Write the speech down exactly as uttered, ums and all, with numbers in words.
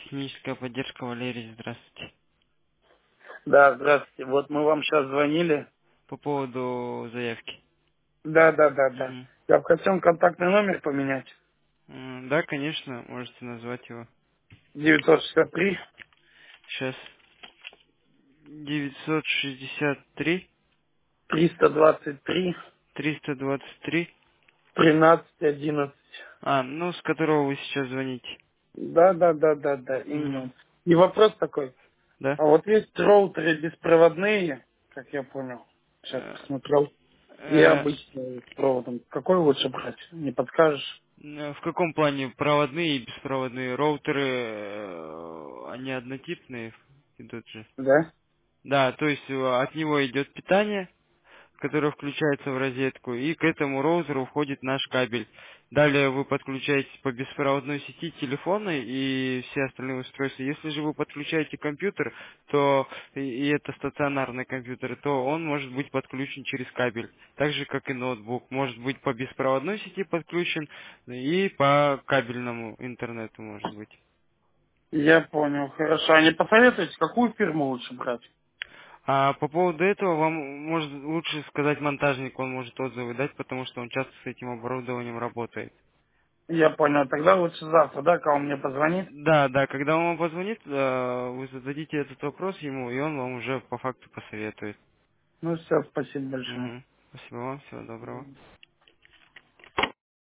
Техническая поддержка, Валерий, здравствуйте. Да, здравствуйте. Вот мы вам сейчас звонили. По поводу заявки. Да, да, да, да. Мгм. Я бы хотел контактный номер поменять. М, Да, конечно, можете назвать его. девятьсот шестьдесят три Сейчас. девятьсот шестьдесят три триста двадцать три триста двадцать три. тринадцать одиннадцать. А, ну, с которого вы сейчас звоните. Да, да, да, да, да, именно. Мгм. он. И вопрос такой. Да? А вот есть роутеры беспроводные, как я понял. Сейчас Э, посмотрел. И э, обычные с проводом. Какой лучше брать? Не подскажешь? э, В каком плане проводные и беспроводные роутеры, э, они однотипные идут же? Да? Да, то есть э, от него идет питание, которая включается в розетку, и к этому роутеру входит наш кабель. Далее вы подключаетесь по беспроводной сети телефона и все остальные устройства. Если же вы подключаете компьютер, то и и это стационарный компьютер, то он может быть подключен через кабель. Так же, как и ноутбук. Может быть по беспроводной сети подключен и по кабельному интернету может быть. Я понял. Хорошо. А не посоветуете, какую фирму лучше брать? А по поводу этого вам может лучше сказать монтажник, он может отзывы дать, потому что он часто с этим оборудованием работает. Я понял. Тогда лучше завтра, да, кого мне позвонит? Да, да, когда он вам позвонит, э, вы зададите этот вопрос ему, и он вам уже по факту посоветует. Ну все, спасибо большое. Мгм. Спасибо вам, всего доброго.